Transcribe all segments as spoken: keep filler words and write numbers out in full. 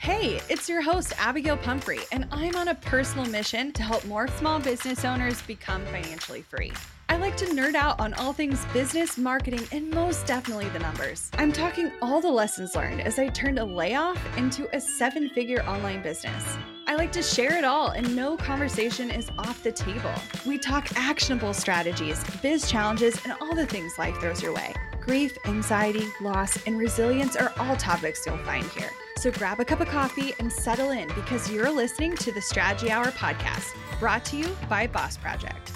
Hey, it's your host, Abigail Pumphrey, and I'm on a personal mission to help more small business owners become financially free. I like to nerd out on all things business, marketing, and most definitely the numbers. I'm talking all the lessons learned as I turned a layoff into a seven-figure online business. I like to share it all, and no conversation is off the table. We talk actionable strategies, biz challenges, and all the things life throws your way. Grief, anxiety, loss, and resilience are all topics you'll find here. So grab a cup of coffee and settle in because you're listening to the Strategy Hour podcast, brought to you by Boss Project.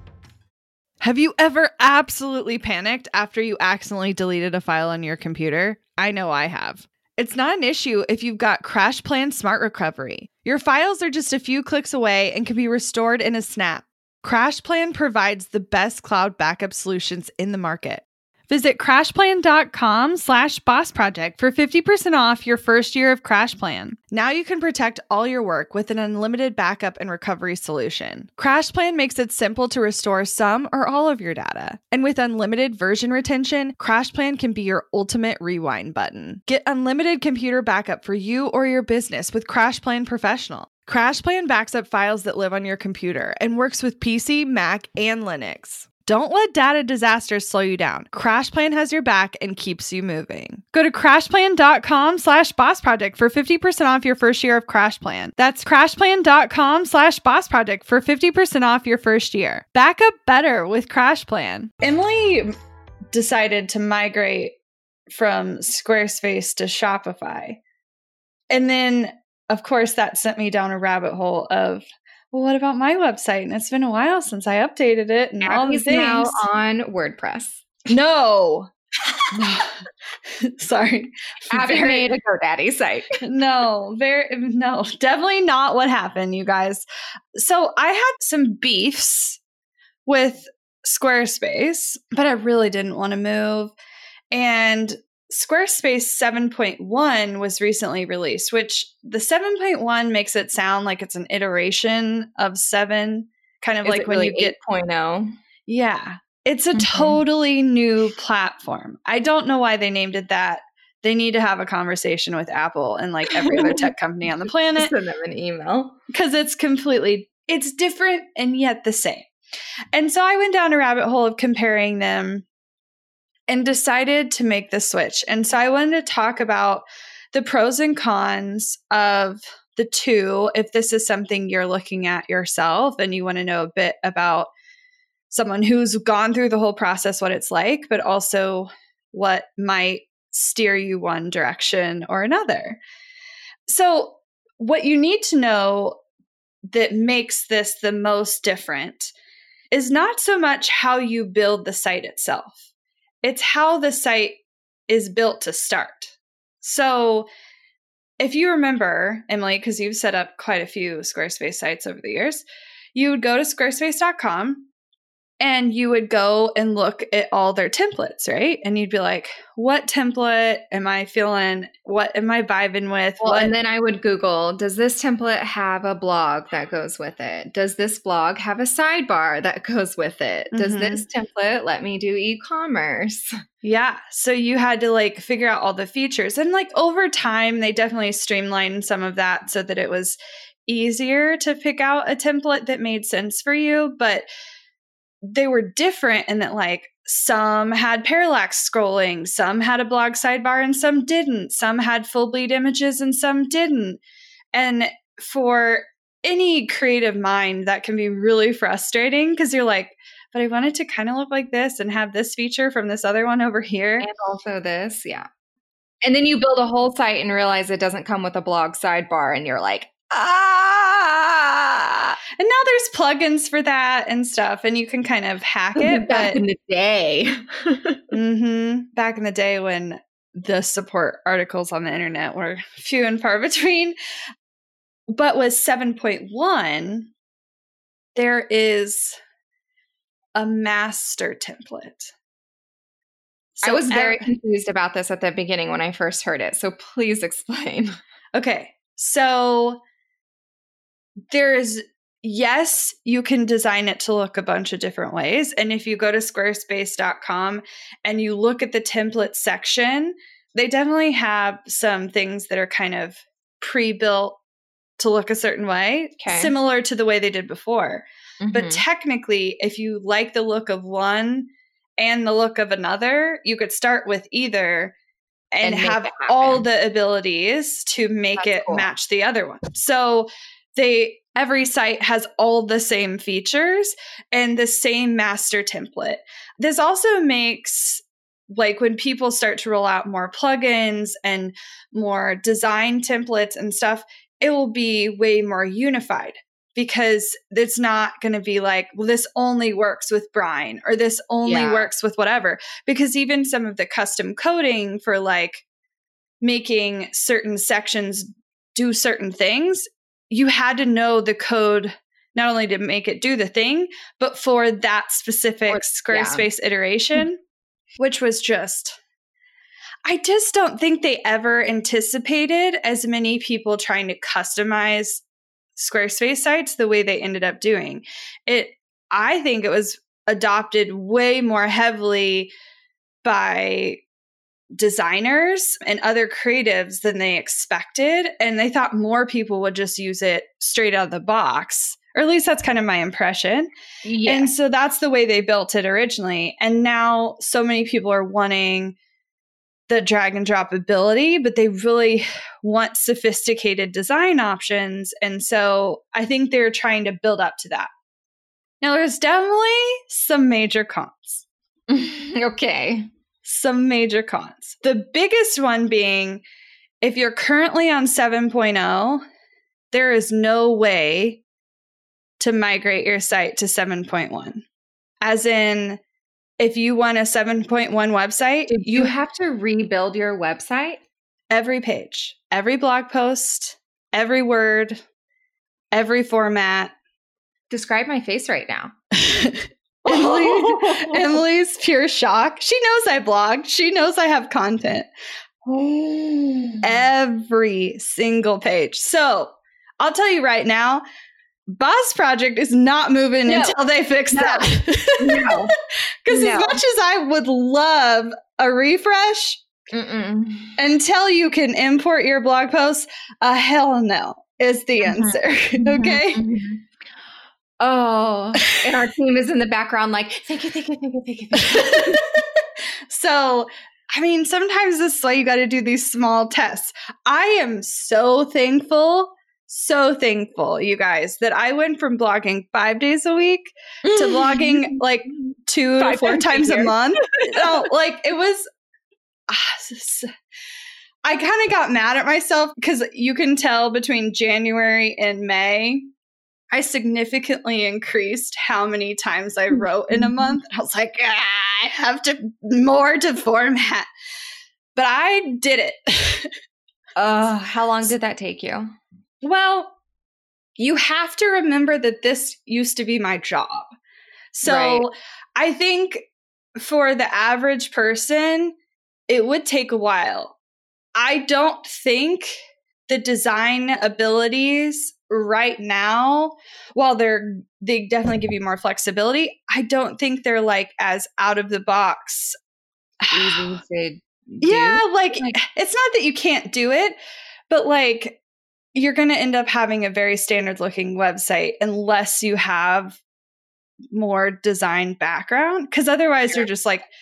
Have you ever absolutely panicked after you accidentally deleted a file on your computer? I know I have. It's not an issue if you've got CrashPlan Smart Recovery. Your files are just a few clicks away and can be restored in a snap. CrashPlan provides the best cloud backup solutions in the market. Visit crashplan.com slash boss project for fifty percent off your first year of CrashPlan. Now you can protect all your work with an unlimited backup and recovery solution. CrashPlan makes it simple to restore some or all of your data. And with unlimited version retention, CrashPlan can be your ultimate rewind button. Get unlimited computer backup for you or your business with CrashPlan Professional. CrashPlan backs up files that live on your computer and works with P C, Mac, and Linux. Don't let data disasters slow you down. CrashPlan has your back and keeps you moving. Go to crashplan.com slash boss project for fifty percent off your first year of CrashPlan. That's crashplan.com slash boss project for fifty percent off your first year. Back up better with CrashPlan. Emily decided to migrate from Squarespace to Shopify. And then, of course, that sent me down a rabbit hole of, well, what about my website? And it's been a while since I updated it and all these things. Now on WordPress. No. no. Sorry. Abby very, made a GoDaddy site. no, very no, definitely not what happened, you guys. So I had some beefs with Squarespace, but I really didn't want to move. And Squarespace seven point one was recently released, which the seven point one makes it sound like it's an iteration of seven, kind of Is like it when really you get eight point oh. Yeah, it's a Mm-hmm. totally new platform. I don't know why they named it that. They need to have a conversation with Apple and like every other tech company on the planet. Send them an email. Because it's completely, it's different and yet the same. And so I went down a rabbit hole of comparing them and decided to make the switch. And so I wanted to talk about the pros and cons of the two, if this is something you're looking at yourself and you want to know a bit about someone who's gone through the whole process, what it's like, but also what might steer you one direction or another. So what you need to know that makes this the most different is not so much how you build the site itself. It's how the site is built to start. So if you remember, Emily, because you've set up quite a few Squarespace sites over the years, you would go to squarespace dot com and you would go and look at all their templates, right? And you'd be like, what template am I feeling? What am I vibing with? Well, what? And then I would Google, does this template have a blog that goes with it? Does this blog have a sidebar that goes with it? Does Mhm. this template let me do e-commerce? Yeah. So you had to like figure out all the features. And like over time, they definitely streamlined some of that so that it was easier to pick out a template that made sense for you. But they were different in that like some had parallax scrolling, some had a blog sidebar and some didn't. Some had full bleed images and some didn't. And for any creative mind, that can be really frustrating because you're like, but I want it to kind of look like this and have this feature from this other one over here. And also this, yeah. And then you build a whole site and realize it doesn't come with a blog sidebar and you're like, ah! And now there's plugins for that and stuff, and you can kind of hack it. Back but in the day. mm-hmm, back in the day when the support articles on the internet were few and far between. But with seven point one, there is a master template. So I was very er- confused about this at the beginning when I first heard it. So please explain. Okay. So there's, yes, you can design it to look a bunch of different ways. And if you go to squarespace dot com and you look at the template section, they definitely have some things that are kind of pre-built to look a certain way, Okay. similar to the way they did before. Mhm. But technically, if you like the look of one and the look of another, you could start with either and, And make have it happen. all the abilities to make That's it cool. match the other one. So they every site has all the same features and the same master template. This also makes, like, when people start to roll out more plugins and more design templates and stuff, it will be way more unified, because it's not going to be like, well, this only works with Brine or this only Yeah. works with whatever. Because even some of the custom coding for like making certain sections do certain things, you had to know the code not only to make it do the thing, but for that specific Or- Squarespace iteration, which was just, I just don't think they ever anticipated as many people trying to customize Squarespace sites the way they ended up doing it. I think it was adopted way more heavily by designers and other creatives than they expected. And they thought more people would just use it straight out of the box, or at least that's kind of my impression. Yeah. And so that's the way they built it originally. And now so many people are wanting the drag and drop ability, but they really want sophisticated design options. And so I think they're trying to build up to that. Now, there's definitely some major cons. Okay. Some major cons. The biggest one being, if you're currently on seven point oh, there is no way to migrate your site to seven point one. As in, if you want a seven point one website, Did you have to rebuild your website? Every page, every blog post, every word, every format. Describe my face right now. Emily, Emily's pure shock. She knows I blog. She knows I have content. Every single page. So I'll tell you right now, Boss Project is not moving No. until they fix No. that. No. Because No. as much as I would love a refresh, Mm-mm. until you can import your blog posts, a hell no is the Mhm. answer. Mhm. Okay. Mhm. Oh, and our team is in the background like, thank you, thank you, thank you, thank you, thank you. So, I mean, sometimes this is why you got to do these small tests. I am so thankful, so thankful, you guys, that I went from blogging five days a week to blogging like two Five to four times a times a year. month. No, like it was. ah, s- I kind of got mad at myself because you can tell between January and May, I significantly increased how many times I wrote in a month. I was like, ah, I have to more to format. But I did it. Oh, how long did that take you? Well, you have to remember that this used to be my job. So Right. I think for the average person, it would take a while. I don't think the design abilities right now, while they're they definitely give you more flexibility, I don't think they're like as out of the box. Easy to do. Yeah, like, Like- it's not that you can't do it, but like you're going to end up having a very standard looking website unless you have more design background, because otherwise you're just like,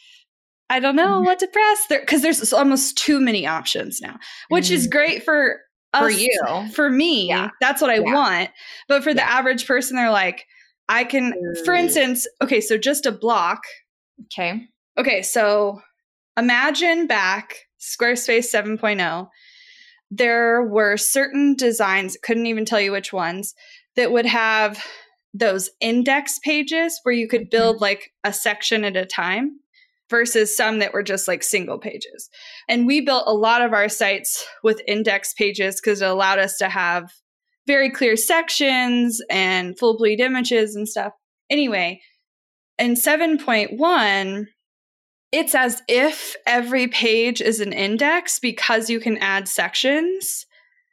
I don't know Mhm. what to press there, because there's almost too many options now, which is Mm. great for us, For you. for me. Yeah. That's what I Yeah. want. But for the Yeah. average person, they're like, I can, for Mm. instance, okay, so just a block. Okay. Okay, so imagine back Squarespace seven point oh, there were certain designs, couldn't even tell you which ones, that would have those index pages where you could build like a section at a time versus some that were just like single pages. And we built a lot of our sites with index pages because it allowed us to have very clear sections and full bleed images and stuff. Anyway, in seven point one, it's as if every page is an index because you can add sections,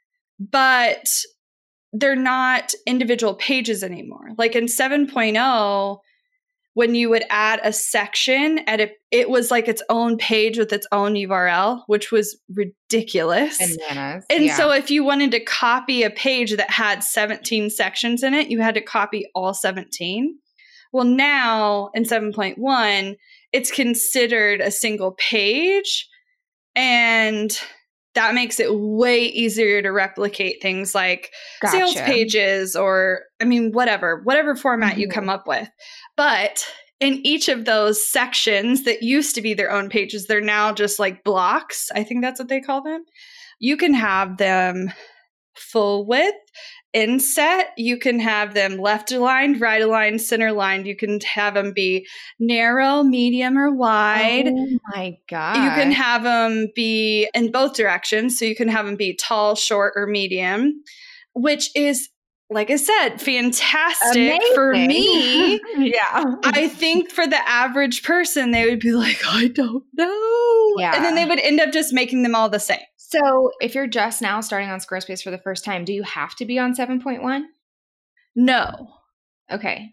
but they're not individual pages anymore. Like in seven point oh, when you would add a section at it, it was like its own page with its own U R L, which was ridiculous. Bananas. And yeah. so if you wanted to copy a page that had seventeen sections in it, you had to copy all seventeen. Well, now in seven point one, it's considered a single page, and that makes it way easier to replicate things like Gotcha. sales pages or, I mean, whatever, whatever format Mm-hmm. you come up with. But in each of those sections that used to be their own pages, they're now just like blocks. I think that's what they call them. You can have them full width, inset. You can have them left aligned, right aligned, center aligned. You can have them be narrow, medium, or wide. Oh my God. You can have them be in both directions. So you can have them be tall, short, or medium, which is, like I said, fantastic Amazing. for me. yeah. I think for the average person, they would be like, I don't know. Yeah. And then they would end up just making them all the same. So if you're just now starting on Squarespace for the first time, do you have to be on seven point one? No. Okay.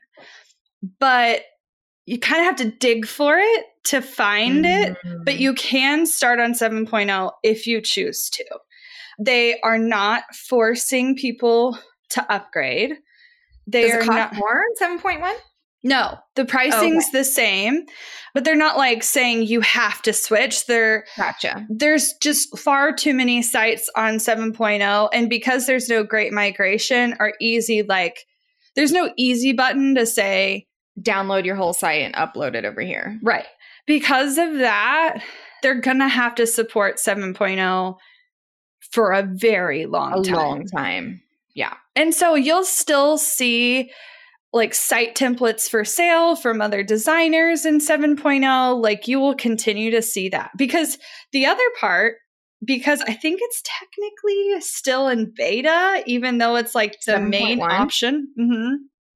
But you kind of have to dig for it to find Mm-hmm. it. But you can start on seven point oh if you choose to. They are not forcing people to upgrade. They Does are it cost not more in seven point one? No, the pricing's Okay. the same, but they're not like saying you have to switch. They're Gotcha. There's just far too many sites on seven point oh, and because there's no great migration or easy, like there's no easy button to say, Download your whole site and upload it over here. right. Because of that, they're going to have to support seven point oh for a very long A time. long time. Yeah. And so you'll still see like site templates for sale from other designers in seven point oh. Like you will continue to see that, because the other part, because I think it's technically still in beta, even though it's like the main seven point one? option. Mm-hmm.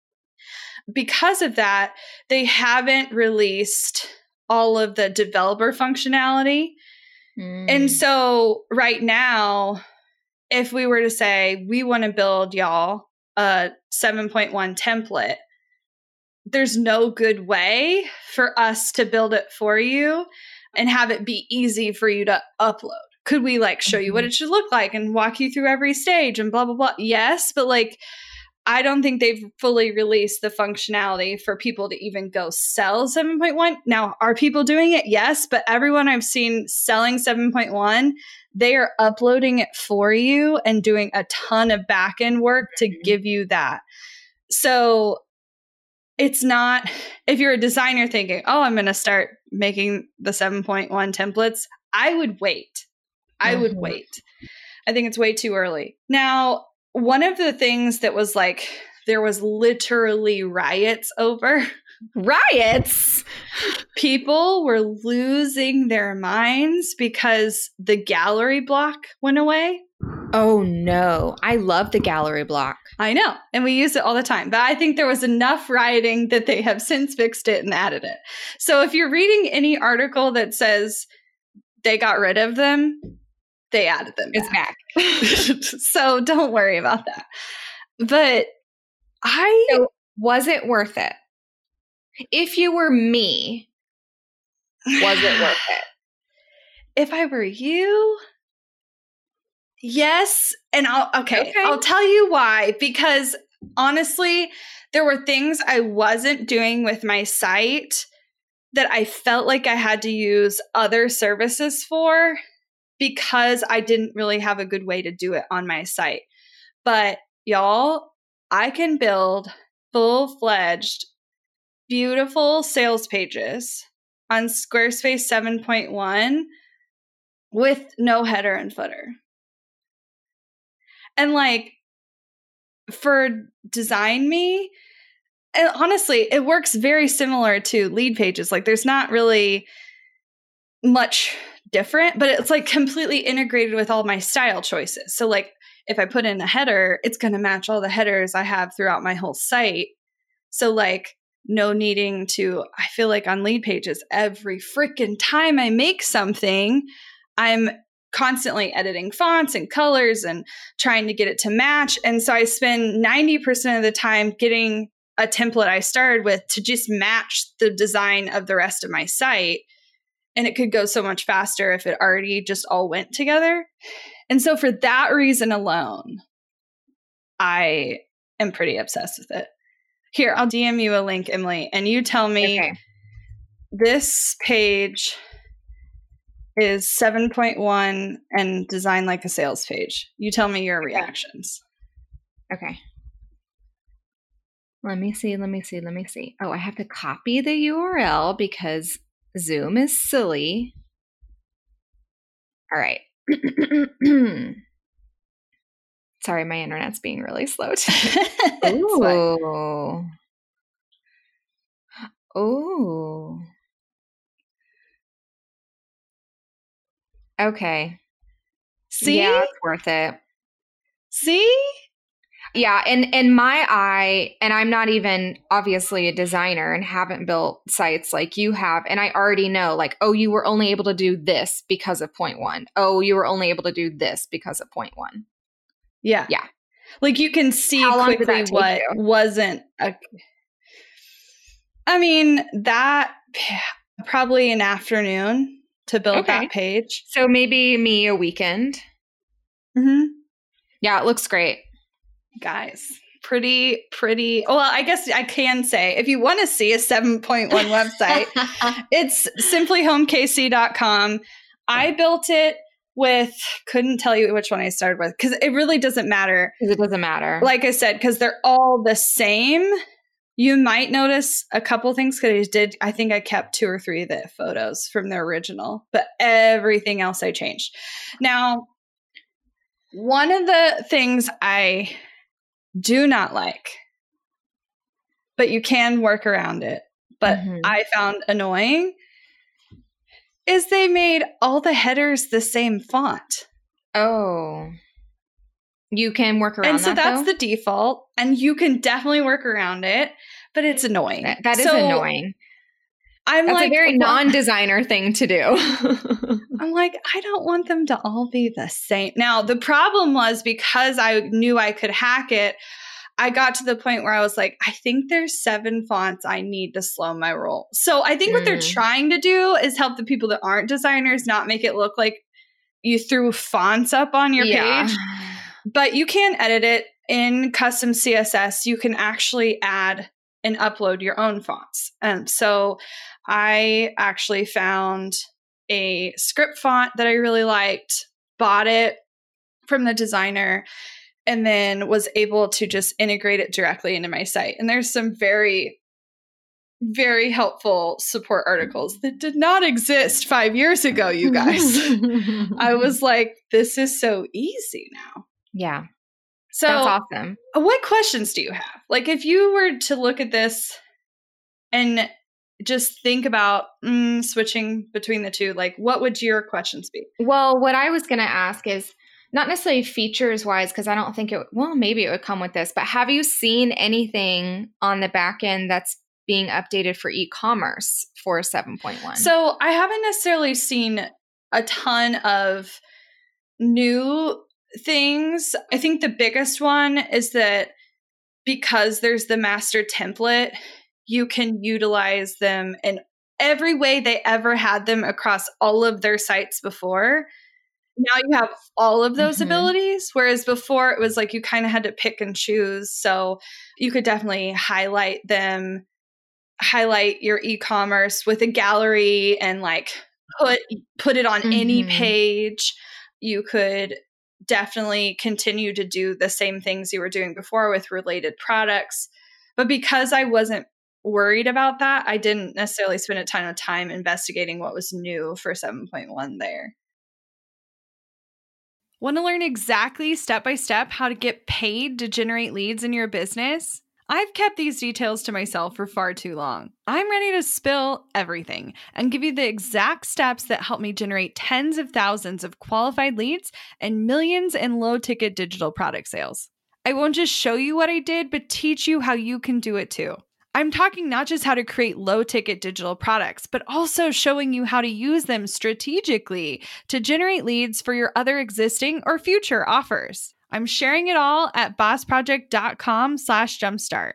Because of that, they haven't released all of the developer functionality. Mm. And so right now, if we were to say, we want to build y'all a seven point one template, there's no good way for us to build it for you and have it be easy for you to upload. Could we like show you what it should look like and walk you through every stage and blah, blah, blah? Yes, but like, I don't think they've fully released the functionality for people to even go sell seven point one. Now, are people doing it? Yes, but everyone I've seen selling seven point one, they are uploading it for you and doing a ton of back-end work to Mm-hmm. give you that. So it's not, if you're a designer thinking, oh, I'm going to start making the seven point one templates, I would wait. I would Mhm. wait. I think it's way too early. Now, one of the things that was like, there was literally riots over. Riots? People were losing their minds because the gallery block went away. Oh no. I love the gallery block. I know. And we use it all the time. But I think there was enough rioting that they have since fixed it and added it. So if you're reading any article that says they got rid of them, they added them It's back. back. So don't worry about that. But I So was it worth it? If you were me, was it worth it? If I were you, yes. And I'll, okay, Okay. I'll tell you why. Because honestly, there were things I wasn't doing with my site that I felt like I had to use other services for because I didn't really have a good way to do it on my site. But y'all, I can build full-fledged, beautiful sales pages on Squarespace seven point one with no header and footer. And like for Design Me, and honestly, it works very similar to lead pages. Like there's not really much different, but it's like completely integrated with all my style choices. So like if I put in a header, it's going to match all the headers I have throughout my whole site. So like no needing to, I feel like on lead pages, every freaking time I make something, I'm constantly editing fonts and colors and trying to get it to match. And so I spend ninety percent of the time getting a template I started with to just match the design of the rest of my site. And it could go so much faster if it already just all went together. And so for that reason alone, I am pretty obsessed with it. Here, I'll D M you a link, Emily, and you tell me Okay. This page is seven point one and designed like a sales page. You tell me your Okay. reactions. Okay. Let me see. Let me see. Let me see. Oh, I have to copy the U R L because Zoom is silly. All right. Sorry, my internet's being really slow today. Ooh. Ooh. Okay. See? Yeah, it's worth it. See? Yeah, and in my eye, and I'm not even obviously a designer and haven't built sites like you have, and I already know like, oh, you were only able to do this because of point one. Oh, you were only able to do this because of point one. Yeah. Yeah. Like you can see How long did quickly that take what you? wasn't a I mean, that probably an afternoon to build Okay. that page. So maybe me a weekend. Mm-hmm. Yeah, it looks great. Guys, pretty, pretty. Well, I guess I can say if you want to see a seven point one website, it's simply home k c dot com. I built it with, couldn't tell you which one I started with because it really doesn't matter. It doesn't matter. Like I said, because they're all the same. You might notice a couple things because I did. I think I kept two or three of the photos from the original, but everything else I changed. Now, one of the things I do not like, but you can work around it, but Mhm. I found annoying, is they made all the headers the same font. Oh. You can work around and so that, that's though? the default, and you can definitely work around it, but it's annoying. That, that is so annoying. I'm That's like, a very well, non-designer thing to do. I'm like, I don't want them to all be the same. Now, the problem was because I knew I could hack it, I got to the point where I was like, I think there's seven fonts I need to slow my roll. So I think what they're Mm. trying to do is help the people that aren't designers not make it look like you threw fonts up on your Yeah. page. But you can edit it in custom C S S. You can actually add and upload your own fonts. And so I actually found a script font that I really liked, bought it from the designer, and then was able to just integrate it directly into my site. And there's some very, very helpful support articles that did not exist five years ago, you guys. I was like, this is so easy now. Yeah. So That's awesome. What questions do you have? Like if you were to look at this and just think about mm, switching between the two, like what would your questions be? Well, what I was going to ask is not necessarily features wise, because I don't think it, well, maybe it would come with this, but have you seen anything on the back end that's being updated for e-commerce for seven point one? So I haven't necessarily seen a ton of new things. I think the biggest one is that because there's the master template, you can utilize them in every way they ever had them across all of their sites before. Now you have all of those Mhm. abilities, whereas before it was like you kind of had to pick and choose. So you could definitely highlight them, highlight your e-commerce with a gallery and like put put it on any Mhm. page. You could definitely continue to do the same things you were doing before with related products. But because I wasn't worried about that, I didn't necessarily spend a ton of time investigating what was new for seven point one there. Want to learn exactly step by step how to get paid to generate leads in your business? I've kept these details to myself for far too long. I'm ready to spill everything and give you the exact steps that help me generate tens of thousands of qualified leads and millions in low-ticket digital product sales. I won't just show you what I did, but teach you how you can do it too. I'm talking not just how to create low-ticket digital products, but also showing you how to use them strategically to generate leads for your other existing or future offers. I'm sharing it all at boss project dot com slash jumpstart.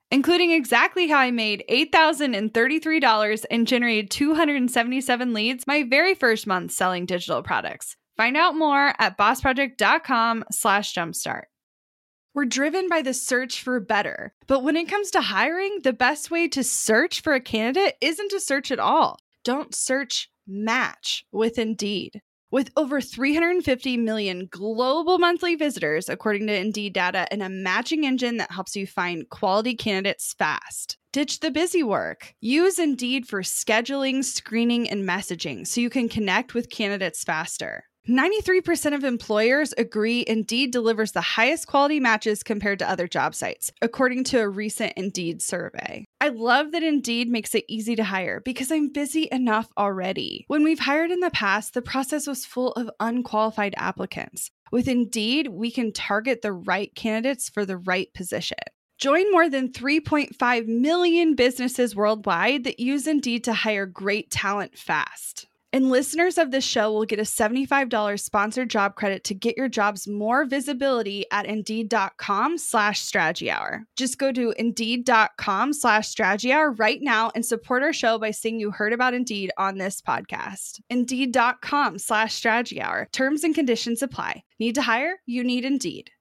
including exactly how I made eight thousand thirty-three dollars and generated two hundred seventy-seven leads my very first month selling digital products. Find out more at bossproject.com slash jumpstart. We're driven by the search for better, but when it comes to hiring, the best way to search for a candidate isn't to search at all. Don't search, match with Indeed. With over three hundred fifty million global monthly visitors, according to Indeed data, and a matching engine that helps you find quality candidates fast. Ditch the busy work. Use Indeed for scheduling, screening, and messaging so you can connect with candidates faster. ninety-three percent of employers agree Indeed delivers the highest quality matches compared to other job sites, according to a recent Indeed survey. I love that Indeed makes it easy to hire because I'm busy enough already. When we've hired in the past, the process was full of unqualified applicants. With Indeed, we can target the right candidates for the right position. Join more than three point five million businesses worldwide that use Indeed to hire great talent fast. And listeners of this show will get a seventy-five dollars sponsored job credit to get your jobs more visibility at Indeed.com slash strategy hour. Just go to Indeed.com slash strategy hour right now and support our show by saying you heard about Indeed on this podcast. Indeed.com slash strategy hour. Terms and conditions apply. Need to hire? You need Indeed.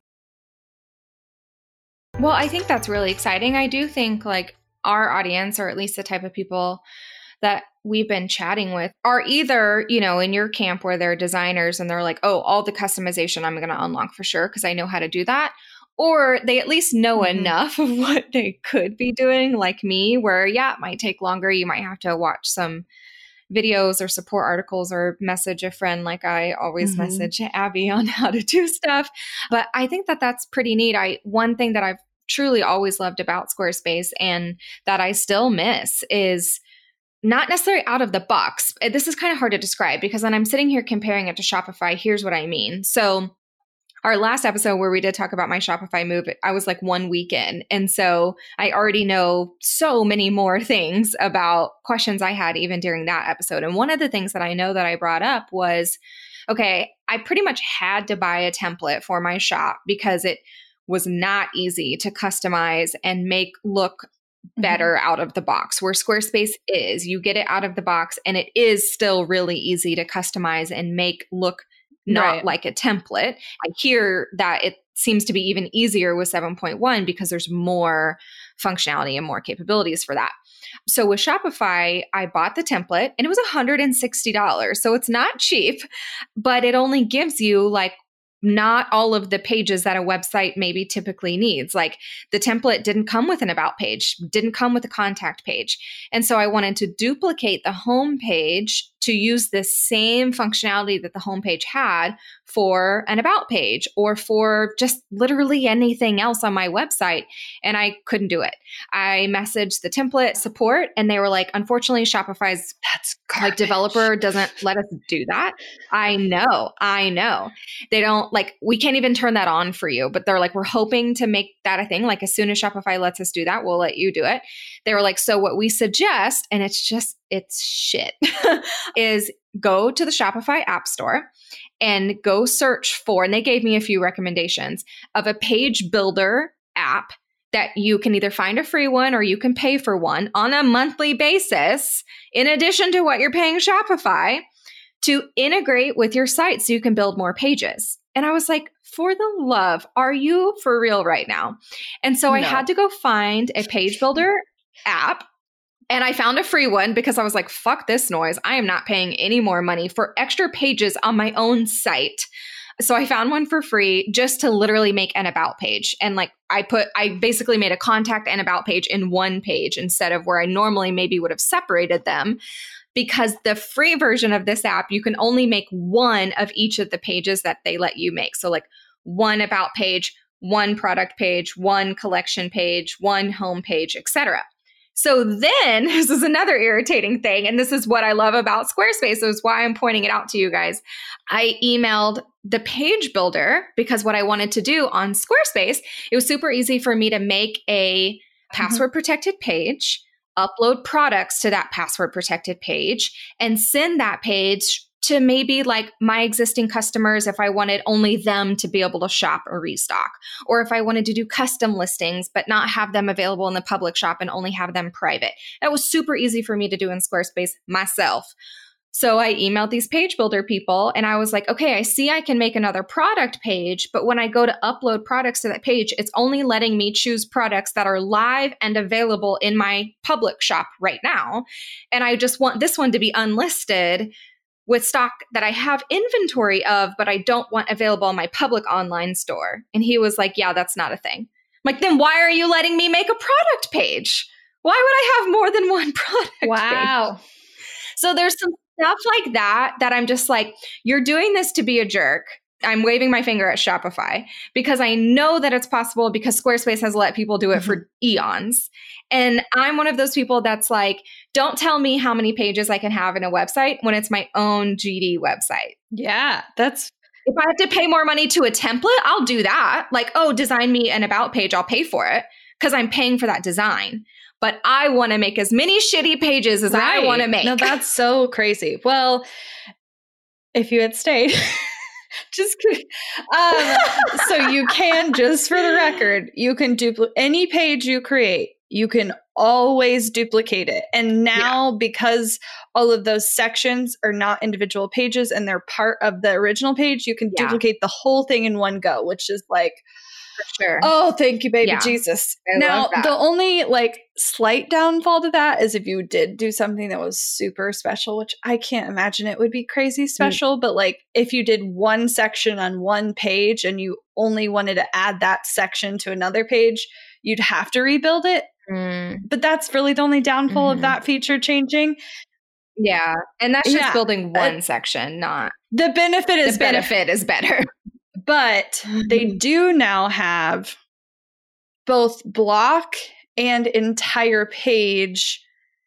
Well, I think that's really exciting. I do think like our audience, or at least the type of people that we've been chatting with, are either, you know, in your camp where they're designers and they're like, oh, all the customization I'm going to unlock for sure because I know how to do that. Or they at least know mm-hmm. enough of what they could be doing, like me, where, yeah, it might take longer. You might have to watch some videos or support articles or message a friend like I always mm-hmm. message Abby on how to do stuff. But I think that that's pretty neat. I one thing that I've truly always loved about Squarespace and that I still miss is not necessarily out of the box. This is kind of hard to describe because when I'm sitting here comparing it to Shopify, here's what I mean. So our last episode where we did talk about my Shopify move, I was like one week in. And so I already know so many more things about questions I had even during that episode. And one of the things that I know that I brought up was, okay, I pretty much had to buy a template for my shop because it was not easy to customize and make look better mm-hmm. out of the box, where Squarespace is. You get it out of the box and it is still really easy to customize and make look not right. like a template. I hear that it seems to be even easier with seven point one because there's more functionality and more capabilities for that. So with Shopify, I bought the template and it was one hundred sixty dollars. So it's not cheap, but it only gives you like not all of the pages that a website maybe typically needs. Like the template didn't come with an about page, didn't come with a contact page. And so I wanted to duplicate the home page to use the same functionality that the homepage had for an about page or for just literally anything else on my website. And I couldn't do it. I messaged the template support and they were like, unfortunately, Shopify's That's like developer doesn't let us do that. I know, I know. They don't like, we can't even turn that on for you, but they're like, we're hoping to make that a thing. Like as soon as Shopify lets us do that, we'll let you do it. They were like, so what we suggest, and it's just, it's shit, is go to the Shopify App Store and go search for, and they gave me a few recommendations of a page builder app that you can either find a free one or you can pay for one on a monthly basis, in addition to what you're paying Shopify, to integrate with your site so you can build more pages. And I was like, for the love, are you for real right now? And so no. I had to go find a page builder app. And I found a free one because I was like, fuck this noise. I am not paying any more money for extra pages on my own site. So I found one for free just to literally make an about page. And like I put, I basically made a contact and about page in one page instead of where I normally maybe would have separated them. Because the free version of this app, you can only make one of each of the pages that they let you make. So like one about page, one product page, one collection page, one home page, et cetera. So then this is another irritating thing. And this is what I love about Squarespace. So it's why I'm pointing it out to you guys. I emailed the page builder because what I wanted to do on Squarespace, it was super easy for me to make a password protected page, upload products to that password protected page, and send that page to maybe like my existing customers if I wanted only them to be able to shop or restock, or if I wanted to do custom listings but not have them available in the public shop and only have them private. That was super easy for me to do in Squarespace myself. So I emailed these page builder people and I was like, okay, I see I can make another product page, but when I go to upload products to that page, it's only letting me choose products that are live and available in my public shop right now. And I just want this one to be unlisted with stock that I have inventory of, but I don't want available in my public online store. And he was like, yeah, that's not a thing. I'm like, then why are you letting me make a product page? Why would I have more than one product Wow. page? So there's some stuff like that, that I'm just like, you're doing this to be a jerk. I'm waving my finger at Shopify because I know that it's possible because Squarespace has let people do it mm-hmm. for eons. And I'm one of those people that's like, don't tell me how many pages I can have in a website when it's my own G D website. Yeah, that's... If I have to pay more money to a template, I'll do that. Like, oh, design me an about page, I'll pay for it because I'm paying for that design. But I want to make as many shitty pages as right. I want to make. No, that's so crazy. Well, if you had stayed, just kidding. Um, so you can, just for the record, you can duplicate any page you create. You can always duplicate it. And now, yeah. because all of those sections are not individual pages and they're part of the original page, you can yeah. duplicate the whole thing in one go, which is like, for sure. Oh, thank you, baby yeah. Jesus. I now, love that. The only like slight downfall to that is if you did do something that was super special, which I can't imagine it would be crazy special, mm. but like if you did one section on one page and you only wanted to add that section to another page, you'd have to rebuild it. Mm. But that's really the only downfall mm-hmm. of that feature changing. Yeah. And that's just yeah. building one uh, section, not the benefit is the better. benefit is better. But they do now have both block and entire page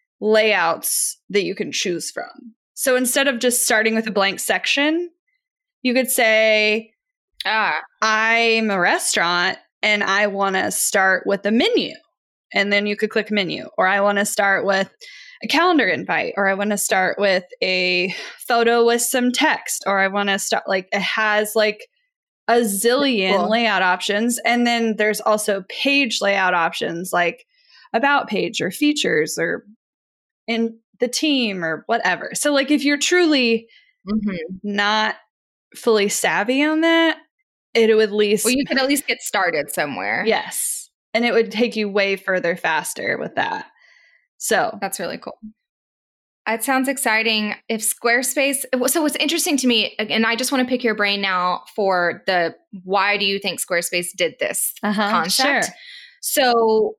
layouts that you can choose from. So instead of just starting with a blank section, you could say, ah. I'm a restaurant and I want to start with a menu. And then you could click menu. Or I want to start with a calendar invite. Or I want to start with a photo with some text. Or I want to start like, it has like a zillion cool. layout options. And then there's also page layout options like about page or features or in the team or whatever. So like if you're truly mm-hmm. not fully savvy on that, it would at least... Well, you could at least get started somewhere. Yes. And it would take you way further faster with that. So that's really cool. It sounds exciting. If Squarespace, so what's interesting to me, and I just want to pick your brain now for the, why do you think Squarespace did this uh-huh, concept? Sure. So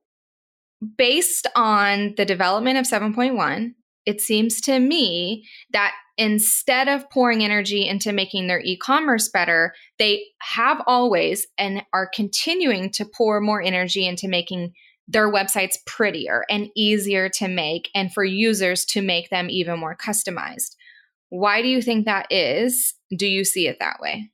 based on the development of seven point one, it seems to me that instead of pouring energy into making their e-commerce better, they have always and are continuing to pour more energy into making their websites prettier and easier to make and for users to make them even more customized. Why do you think that is? Do you see it that way?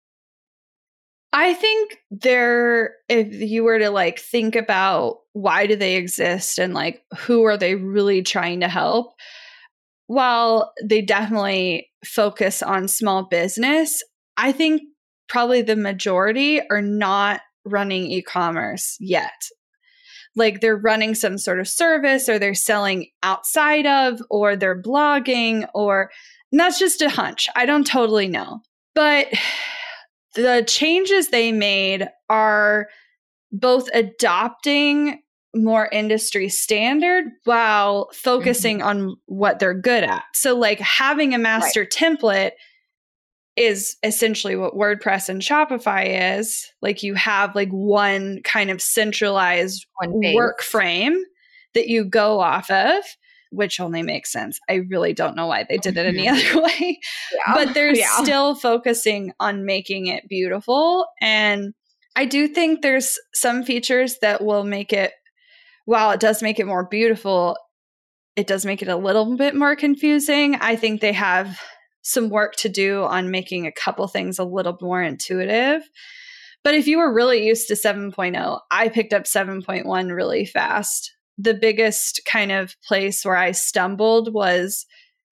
I think there, if you were to like think about why do they exist and like who are they really trying to help, while they definitely focus on small business, I think probably the majority are not running e-commerce yet. Like they're running some sort of service or they're selling outside of, or they're blogging, or and that's just a hunch. I don't totally know. But the changes they made are both adopting more industry standard while focusing mm-hmm. on what they're good at. So like having a master right. template is essentially what WordPress and Shopify is. Like you have like one kind of centralized work frame that you go off of, which only makes sense. I really don't know why they did it any other way, yeah. but they're yeah. still focusing on making it beautiful. And I do think there's some features that will make it, while it does make it more beautiful, it does make it a little bit more confusing. I think they have some work to do on making a couple things a little more intuitive. But if you were really used to seven point oh, I picked up seven point one really fast. The biggest kind of place where I stumbled was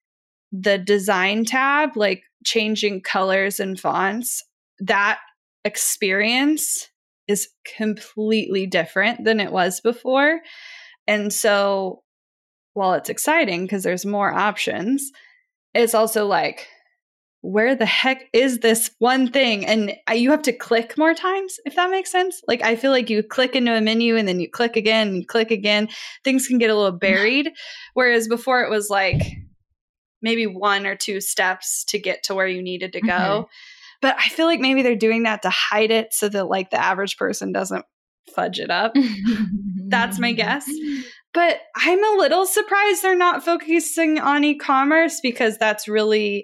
the design tab, like changing colors and fonts, that experience is completely different than it was before. And so while it's exciting because there's more options, it's also like, where the heck is this one thing? And you have to click more times, if that makes sense. Like, I feel like you click into a menu and then you click again and you click again. Things can get a little buried. Whereas before it was like maybe one or two steps to get to where you needed to go. Mm-hmm. But I feel like maybe they're doing that to hide it so that like the average person doesn't fudge it up. That's my guess. But I'm a little surprised they're not focusing on e-commerce, because that's really,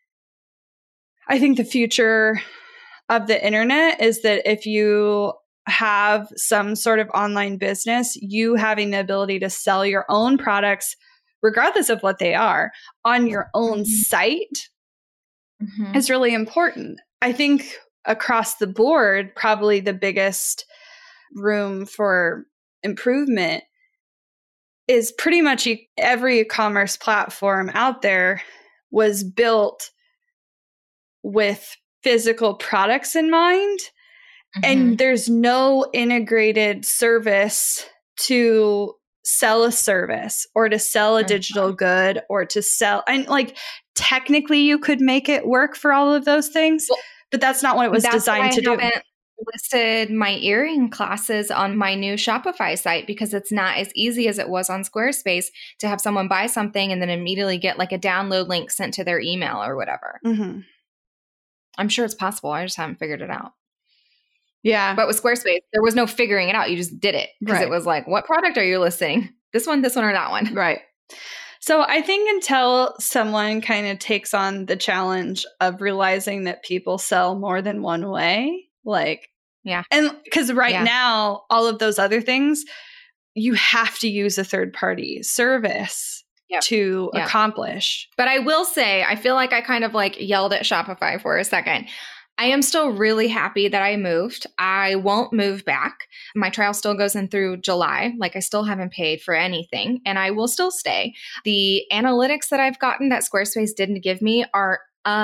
I think the future of the internet is that if you have some sort of online business, you having the ability to sell your own products, regardless of what they are, on your own mm-hmm. site mm-hmm. is really important. I think across the board, probably the biggest room for improvement is pretty much e- every e-commerce platform out there was built with physical products in mind. Mm-hmm. And there's no integrated service to sell a service or to sell a mm-hmm. digital good or to sell. And like, technically you could make it work for all of those things, well, but that's not what it was designed to do. Listed my earring classes on my new Shopify site because it's not as easy as it was on Squarespace to have someone buy something and then immediately get like a download link sent to their email or whatever. Mm-hmm. I'm sure it's possible. I just haven't figured it out. Yeah. But with Squarespace, there was no figuring it out. You just did it because right. it was like, what product are you listing? This one, this one, or that one? Right. So I think until someone kind of takes on the challenge of realizing that people sell more than one way, like, yeah. And because right yeah. now, all of those other things, you have to use a third party service yep. to yep. accomplish. But I will say, I feel like I kind of like yelled at Shopify for a second. I am still really happy that I moved. I won't move back. My trial still goes in through July. Like, I still haven't paid for anything and I will still stay. The analytics that I've gotten that Squarespace didn't give me are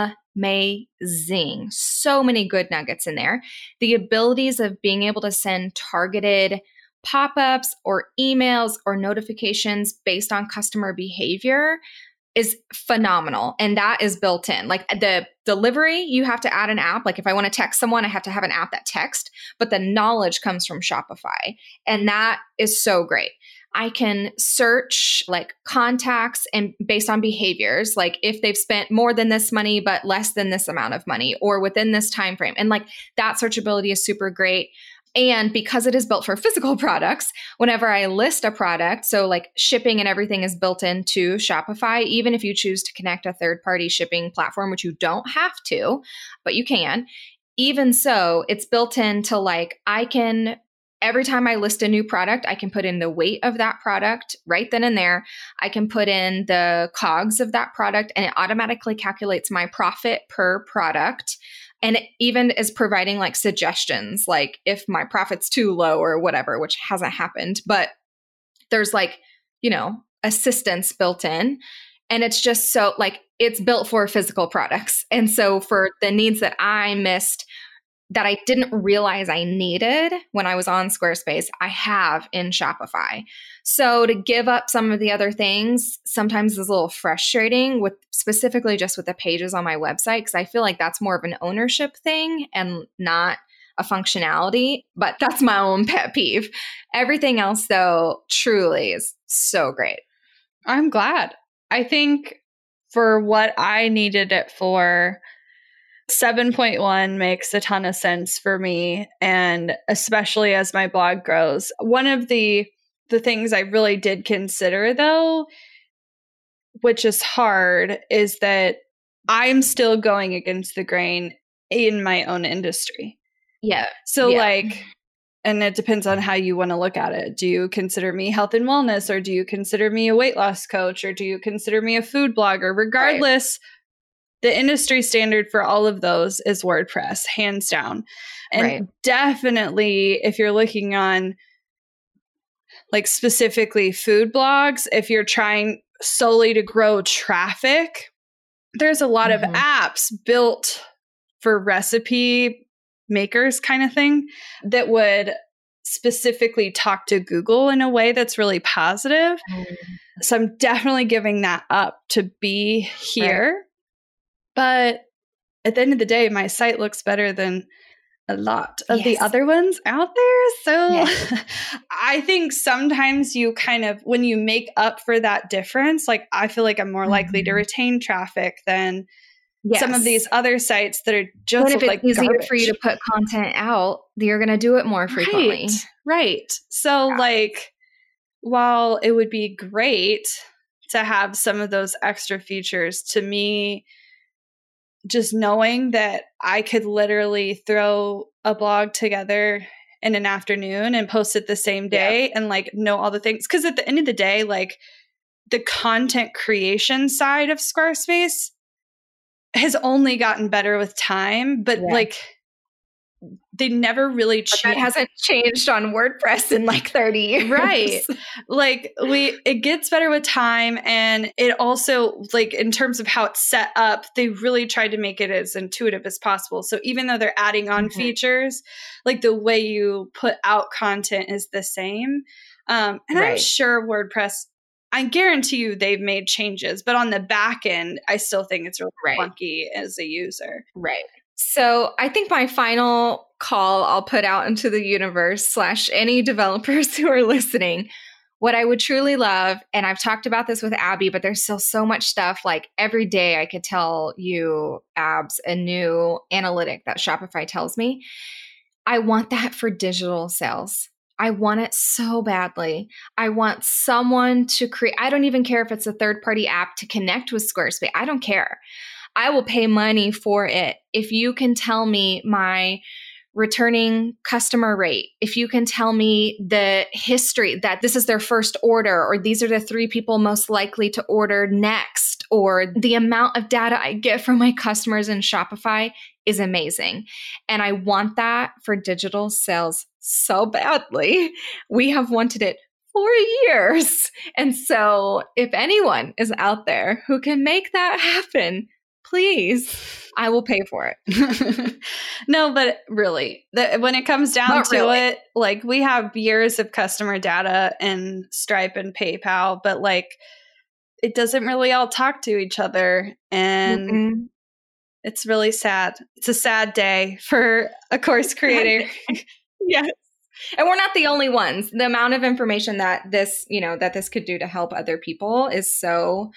amazing. So many good nuggets in there. The abilities of being able to send targeted pop-ups or emails or notifications based on customer behavior is phenomenal. And that is built in. Like, the delivery, you have to add an app. Like, if I want to text someone, I have to have an app that texts, but the knowledge comes from Shopify. And that is so great. I can search like contacts and based on behaviors, like if they've spent more than this money, but less than this amount of money or within this time frame. And like, that searchability is super great. And because it is built for physical products, whenever I list a product, so like shipping and everything is built into Shopify, even if you choose to connect a third-party shipping platform, which you don't have to, but you can. Even so, it's built into like, I can, every time I list a new product, I can put in the weight of that product right then and there. I can put in the cogs of that product and it automatically calculates my profit per product. And it even is providing like suggestions, like if my profit's too low or whatever, which hasn't happened, but there's like, you know, assistance built in. And it's just so like, it's built for physical products. And so for the needs that I missed, that I didn't realize I needed when I was on Squarespace, I have in Shopify. So to give up some of the other things sometimes is a little frustrating, with specifically just with the pages on my website, because I feel like that's more of an ownership thing and not a functionality, but that's my own pet peeve. Everything else though, truly is so great. I'm glad. I think for what I needed it for, seven point one makes a ton of sense for me, and especially as my blog grows. One of the the things I really did consider though, which is hard, is that I'm still going against the grain in my own industry. Yeah. So yeah. like, and it depends on how you want to look at it. Do you consider me health and wellness, or do you consider me a weight loss coach, or do you consider me a food blogger? Regardless, right. the industry standard for all of those is WordPress, hands down. And right. definitely if you're looking on like specifically food blogs, if you're trying solely to grow traffic, there's a lot Mhm. of apps built for recipe makers kind of thing that would specifically talk to Google in a way that's really positive. Mm. So I'm definitely giving that up to be here. Right. But at the end of the day, my site looks better than a lot of the Yes. other ones out there. So Yes. I think sometimes you kind of, when you make up for that difference, like I feel like I'm more likely to Mhm. retain traffic than Yes. some of these other sites that are just And if look it's like easier garbage. for you to put content out, you're going to do it more frequently. Right. Right. So Yeah. like, while it would be great to have some of those extra features, to me, just knowing that I could literally throw a blog together in an afternoon and post it the same day Yeah. and like know all the things. Because at the end of the day, like the content creation side of Squarespace has only gotten better with time, but Yeah. like they never really But that changed. hasn't changed on WordPress in like thirty years. Right. Like we, it gets better with time. And it also, like, in terms of how it's set up, they really tried to make it as intuitive as possible. So even though they're adding on Mhm. features, like the way you put out content is the same. Um, and I'm Right. sure WordPress, I guarantee you they've made changes, but on the back end, I still think it's really Right. clunky as a user. Right. So I think my final call I'll put out into the universe slash any developers who are listening, what I would truly love, and I've talked about this with Abby, but there's still so much stuff. Like every day I could tell you, Abs, a new analytic that Shopify tells me. I want that for digital sales. I want it so badly. I want someone to create, I don't even care if it's a third-party app to connect with Squarespace. I don't care. I will pay money for it. If you can tell me my returning customer rate, if you can tell me the history that this is their first order, or these are the three people most likely to order next, or the amount of data I get from my customers in Shopify is amazing. And I want that for digital sales so badly. We have wanted it for years. And so if anyone is out there who can make that happen, please, I will pay for it. No, but really, the, when it comes down Not to really. it, like we have years of customer data in Stripe and PayPal, but like it doesn't really all talk to each other. And Mm-mm. it's really sad. It's a sad day for a course creator. Yes. And we're not the only ones. The amount of information that this, you know, that this could do to help other people is so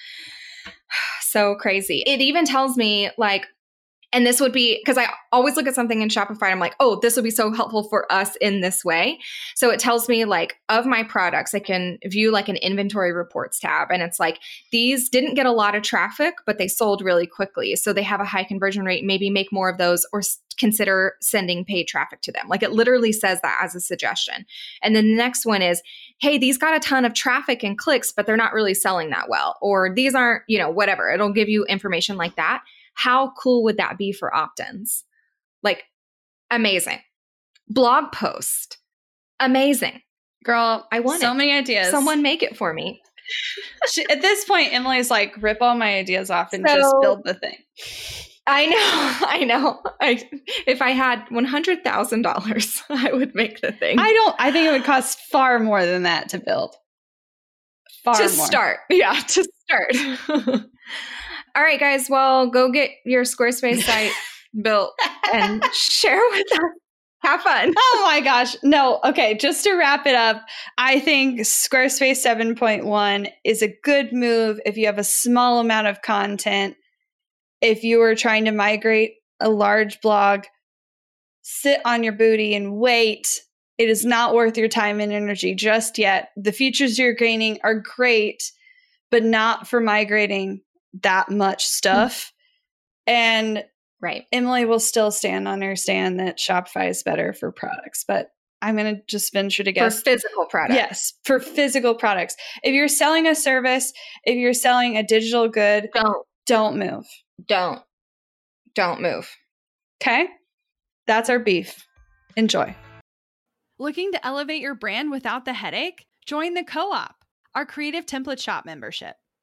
so crazy. It even tells me like, and this would be, because I always look at something in Shopify, I'm like, oh, this would be so helpful for us in this way. So it tells me like of my products, I can view like an inventory reports tab. And it's like, these didn't get a lot of traffic, but they sold really quickly. So they have a high conversion rate, maybe make more of those or s- consider sending paid traffic to them. Like it literally says that as a suggestion. And then the next one is, hey, these got a ton of traffic and clicks, but they're not really selling that well. Or these aren't, you know, whatever. It'll give you information like that. How cool would that be for opt-ins? Like, amazing. Blog post. Amazing. Girl, I want so it. many ideas. Someone make it for me. She, at this point, Emily's like, rip all my ideas off and So- just build the thing. I know. I know. I, if I had one hundred thousand dollars, I would make the thing. I don't, I think it would cost far more than that to build. Far to more. start. Yeah, to start. All right, guys. Well, go get your Squarespace site built and share with us. Have fun. Oh my gosh. No. Okay. Just to wrap it up, I think Squarespace seven point one is a good move if you have a small amount of content. If you are trying to migrate a large blog, sit on your booty and wait. It is not worth your time and energy just yet. The features you're gaining are great, but not for migrating that much stuff. And Right. Emily will still stand on her stand that Shopify is better for products, but I'm going to just venture to For guess. physical products. Yes, for physical products. If you're selling a service, if you're selling a digital good, Don't. don't move. Don't. Don't move. Okay? That's our beef. Enjoy. Looking to elevate your brand without the headache? Join the Co-op, our creative template shop membership.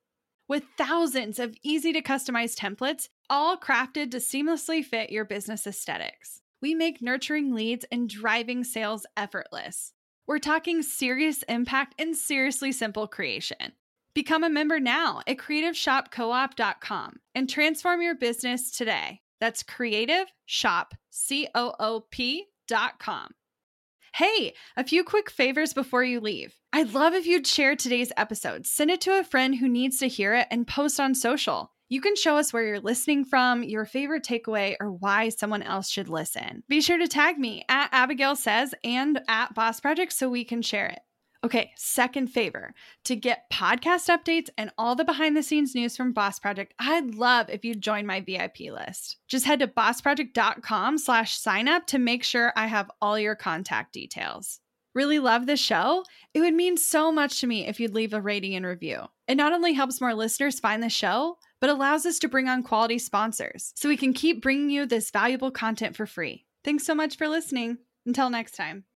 with thousands of easy to customize templates, all crafted to seamlessly fit your business aesthetics. We make nurturing leads and driving sales effortless. We're talking serious impact and seriously simple creation. Become a member now at creative shop co op dot com and transform your business today. That's creative shop coop dot com. Hey, a few quick favors before you leave. I'd love if you'd share today's episode, send it to a friend who needs to hear it, and post on social. You can show us where you're listening from, your favorite takeaway, or why someone else should listen. Be sure to tag me at Abigail Says and at Boss Project so we can share it. Okay, second favor. To get podcast updates and all the behind the scenes news from Boss Project, I'd love if you'd join my V I P list. Just head to bossproject.com slash sign up to make sure I have all your contact details. Really love the show? It would mean so much to me if you'd leave a rating and review. It not only helps more listeners find the show, but allows us to bring on quality sponsors so we can keep bringing you this valuable content for free. Thanks so much for listening. Until next time.